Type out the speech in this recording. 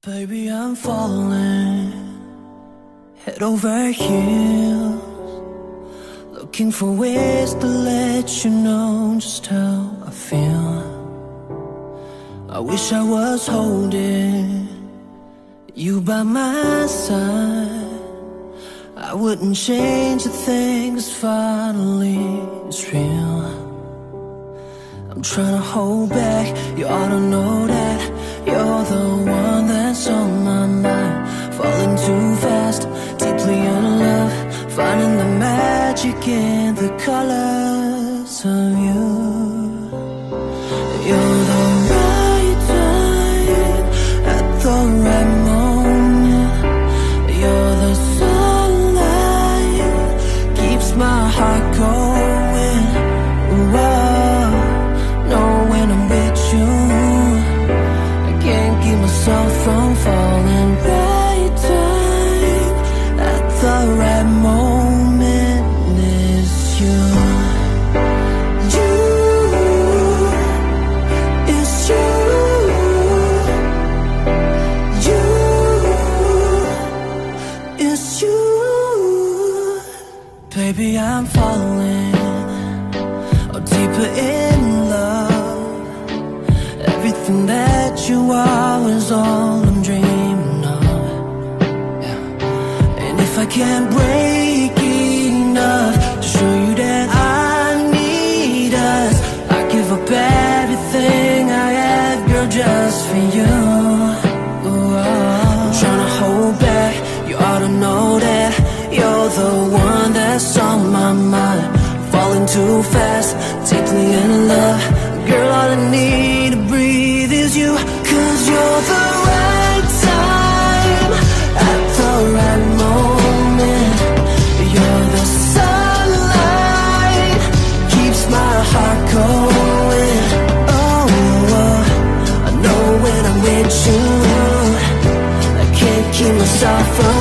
Baby, I'm falling head over heels, looking for ways to let you know just how I feel. I wish I was holding you by my side. I wouldn't change a thing, 'cause finally it's real. I'm trying to hold back, you ought to know that you're the one that's on my mind. Falling too fast, deeply in love, finding the magic in the colors of you. You're the right time at the right moment. You're the sunlight, keeps my heart going. Whoa, know when I'm with you, I can't keep myself from falling. Right time at the right moment is you. You, it's you. You, it's you. Baby, I'm falling deeper in love. Everything that you are is all I'm dreaming of. Yeah. And if I can't break enough to show you that I need us, I give up everything I have, girl, just for you. Ooh, I'm trying to hold back, you ought to know that you're the one that's on my mind. Falling too fast, deeply in love, girl, all I need to breathe is you. 'Cause you're the right time at the right moment. You're the sunlight, keeps my heart going. Oh, I know when I'm with you, I can't keep myself from